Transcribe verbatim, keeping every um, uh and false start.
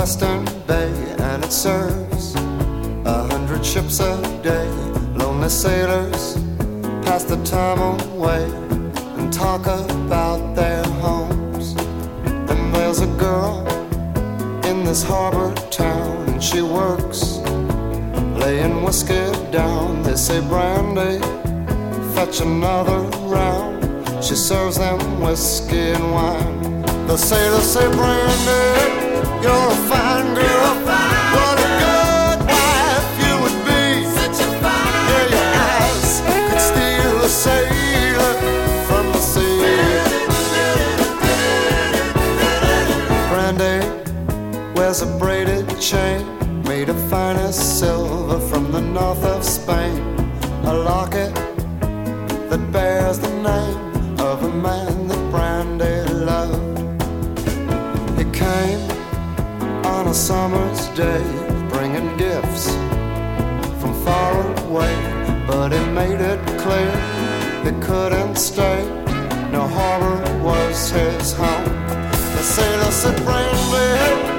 western bay, and it serves a hundred ships a day. Lonely sailors pass the time away and talk about their homes. And there's a girl in this harbor town, and she works laying whiskey down. They say, Brandy, fetch another round. She serves them whiskey and wine. The sailors say, Brandy, you're a fine girl. What a good wife you would be. Such a fine yeah, your eyes could steal a sailor from the sea. Brandy wears a braided chain made of finest silver from the north of Spain. A locket that bears the name of a man that Brandy loved. He came on a summer's day, bringing gifts from far away, but he made it clear he couldn't stay. No harbor was his home. The sailor said, Brandy,